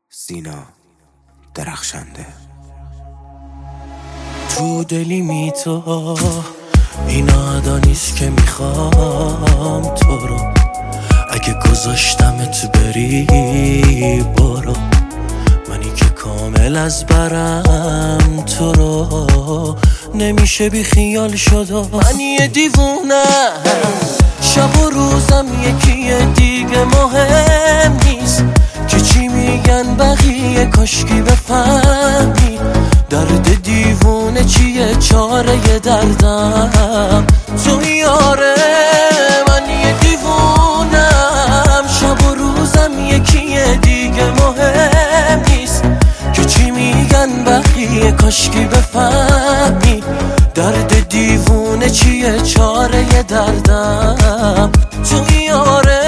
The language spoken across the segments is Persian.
سینا درخشنده. تو دلی تو این عدا نیست که میخوام تو رو، اگه گذاشتمت بری برو، منی که کامل از برم تو رو نمیشه بی خیال شد. من یه دیوونه شب و روزم یکیه دیگه مهم نیست که چی میگن بقیه، کاشکی بفهمی درد دیوونه چیه، چاره دردم تو یاره. من یه دیوونم شب و روزم یکیه دیگه مهم نیست که چی میگن بقیه، کاشکی بفهمی درد دیوونه چیه، چاره دردم تو یاره.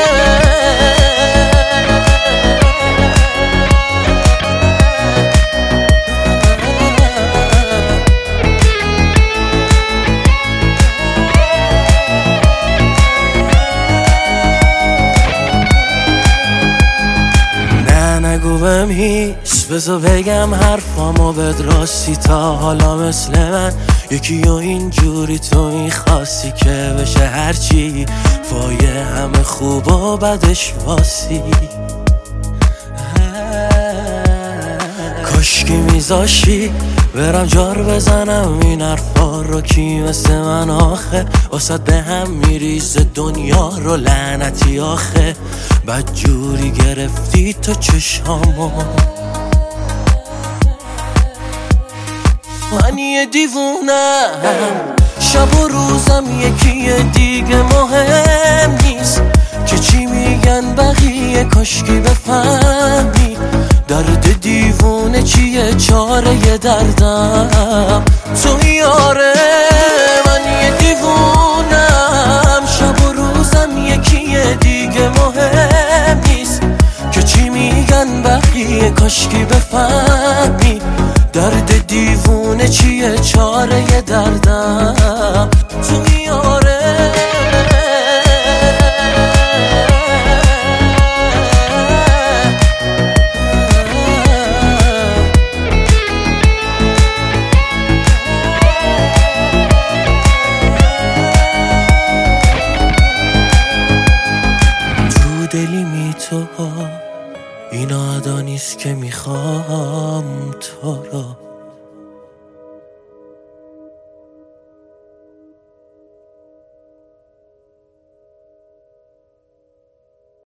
نگو بهم هیچ، بذار بگم حرفامو بد راستی، تا حالا مثل من یکی و اینجوری تو میخواستی که بشه هرچی وایه همه خوب و بدش واسی. کاشکی میذاشی برم جار بزنم این حرفا رو، کی مثل من آخه واسد به هم میریزه دنیا رو، لعنتی آخه بدجوری گرفتی تو چشامو. من یه دیوونم شب و روزم یکیه دیگه مهم نیست که چی میگن بقیه، کاشکی بفهمی درد دیوونه چیه، چاره دردم تو یاره. من یه دیوونم شب و روزم یکیه دیگه مهم نیست که چی میگن بقیه، کاشکی بفهمی درد دیوونه چیه، چاره دردم تو یاره. دلی تو این عدا نیست که میخوام تو رو،